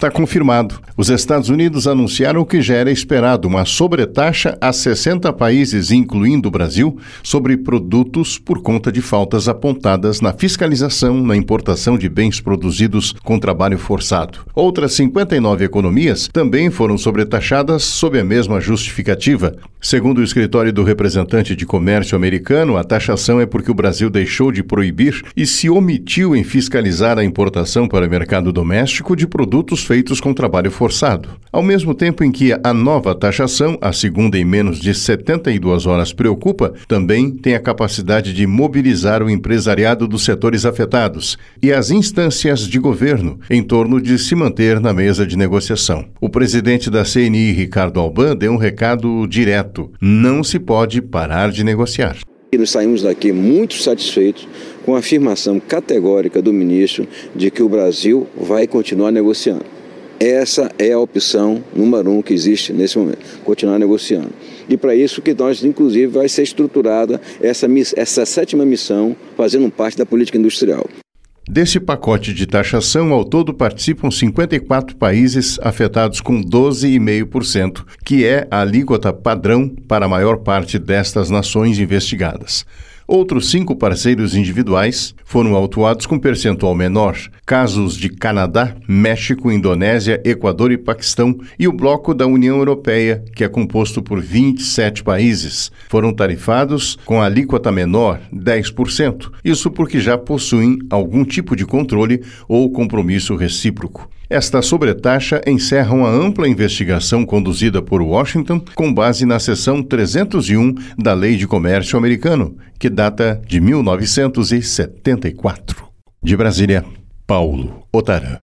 está confirmado. Os Estados Unidos anunciaram o que já era esperado, uma sobretaxa a 60 países, incluindo o Brasil, sobre produtos por conta de faltas apontadas na fiscalização na importação de bens produzidos com trabalho forçado. Outras 59 economias também foram sobretaxadas sob a mesma justificativa. Segundo o escritório do representante de comércio americano, a taxação é porque o Brasil deixou de proibir e se omitiu em fiscalizar a importação para o mercado doméstico de produtos feitos com trabalho forçado. Ao mesmo tempo em que a nova taxação, a segunda em menos de 72 horas, preocupa, também tem a capacidade de mobilizar o empresariado dos setores afetados e as instâncias de governo em torno de se manter na mesa de negociação. O presidente da CNI, Ricardo Alban, deu um recado direto: não se pode parar de negociar. Nós saímos daqui muito satisfeitos com a afirmação categórica do ministro de que o Brasil vai continuar negociando. Essa é a opção número 1 que existe nesse momento, continuar negociando. E para isso que nós, inclusive, vai ser estruturada essa 7ª missão, fazendo parte da política industrial. Desse pacote de taxação, ao todo participam 54 países afetados com 12,5%, que é a alíquota padrão para a maior parte destas nações investigadas. Outros 5 parceiros individuais foram autuados com percentual menor, casos de Canadá, México, Indonésia, Equador e Paquistão, e o bloco da União Europeia, que é composto por 27 países, foram tarifados com a alíquota menor, 10%, isso porque já possuem algum tipo de controle ou compromisso recíproco. Esta sobretaxa encerra uma ampla investigação conduzida por Washington com base na seção 301 da Lei de Comércio americano, que data de 1974. De Brasília, Paulo Otarã.